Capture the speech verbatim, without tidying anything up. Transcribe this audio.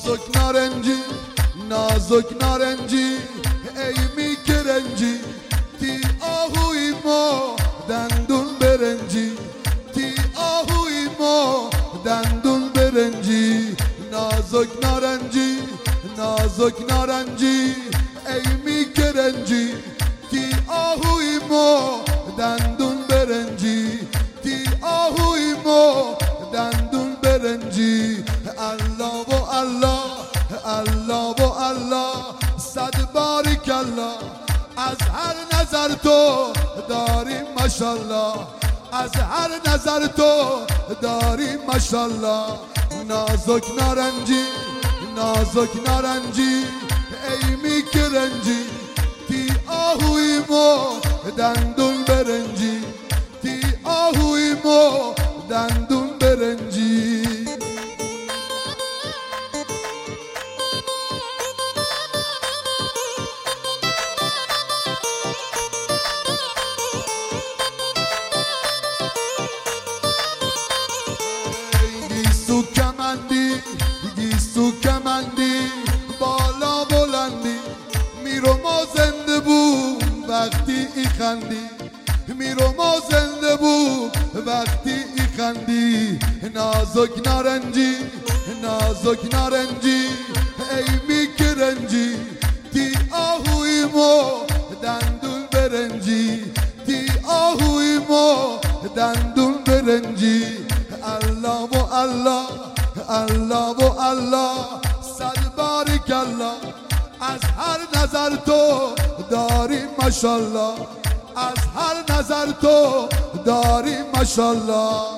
نازک نارنجی نازک نارنجی ای میکرنجی تی آهوی ما دندون برنجی تی آهوی ما دندون برنجی نازک نارنجی نازک نارنجی ای میکرنجی تی آهوی ما دندون برنجی تی آهوی ما دندون برنجی الله و الله الله و الله صد بارک الله از هر نظر تو داریم ماشاءالله از هر نظر تو داریم ماشاءالله نازک نارنجی نازک نارنجی ای میکرنجی تی آهوی ما دندون برنجی تی آهوی ما دندون برنجی گیسو کمندی گیسو کمندی بالا بلندی میرو ما زنده بود وقتی ای خندی میرو ما زنده بود وقتی ای خندی نازک نارنجی نازک نارنجی ای میکرنجی تی آهوی ما دندون برنجی تی آهوی ما دندون برنجی الله و الله الله و الله صد بارک الله از هر نظر تو داریم ماشاءالله از هر نظر تو داریم ماشاءالله